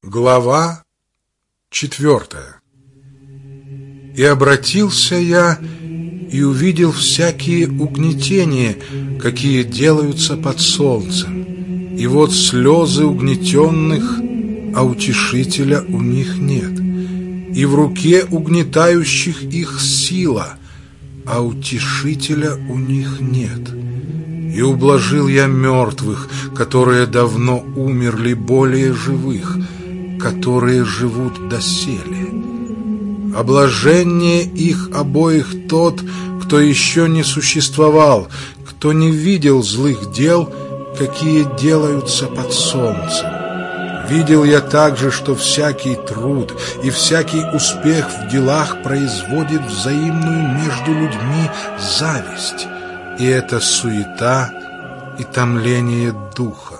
Глава 4. «И обратился я, и увидел всякие угнетения, какие делаются под солнцем. И вот слезы угнетенных, а утешителя у них нет. И в руке угнетающих их сила, а утешителя у них нет. И ублажил я мертвых, которые давно умерли, более живых, которые живут доселе. А блажение их обоих тот, кто еще не существовал, кто не видел злых дел, какие делаются под солнцем. Видел я также, что всякий труд и всякий успех в делах производит взаимную между людьми зависть, и это суета и томление духа.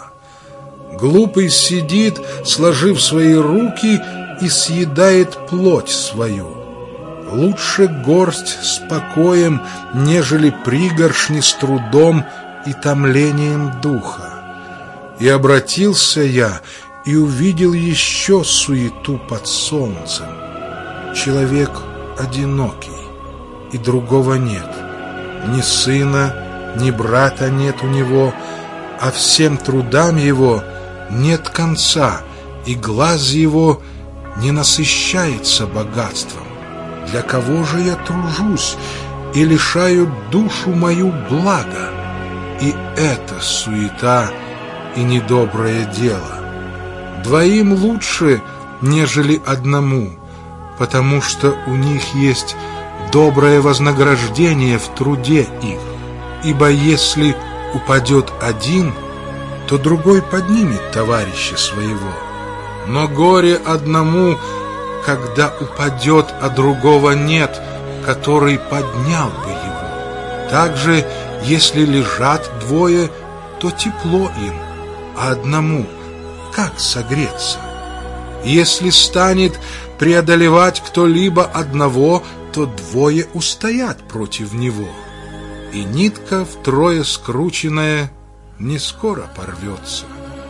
Глупый сидит, сложив свои руки, и съедает плоть свою. Лучше горсть с покоем, нежели пригоршни с трудом и томлением духа. И обратился я, и увидел еще суету под солнцем. Человек одинокий, и другого нет. Ни сына, ни брата нет у него, а всем трудам его нет конца, и глаз его не насыщается богатством. Для кого же я тружусь и лишаю душу мою блага? И это суета и недоброе дело. Двоим лучше, нежели одному, потому что у них есть доброе вознаграждение в труде их. Ибо если упадет один, то другой поднимет товарища своего. Но горе одному, когда упадет, а другого нет, который поднял бы его. Также, если лежат двое, то тепло им, а одному как согреться? Если станет преодолевать кто-либо одного, то двое устоят против него. И нитка втрое скрученная не скоро порвется.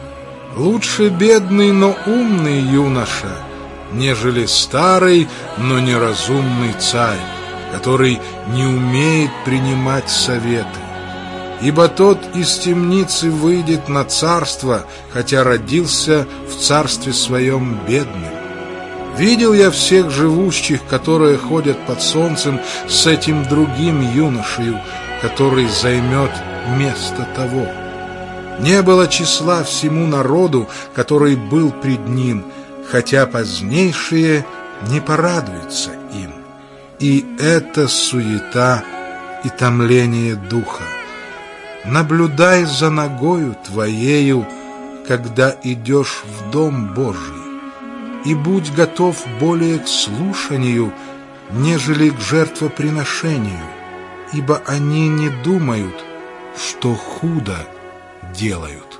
Лучше бедный, но умный юноша, нежели старый, но неразумный царь, который не умеет принимать советы. Ибо тот из темницы выйдет на царство, хотя родился в царстве своем бедным. Видел я всех живущих, которые ходят под солнцем, с этим другим юношею, который займет место того. Не было числа всему народу, который был пред ним, хотя позднейшие не порадуются им. И это суета и томление духа. Наблюдай за ногою твоею, когда идешь в дом Божий, и будь готов более к слушанию, нежели к жертвоприношению, ибо они не думают, что худо делают.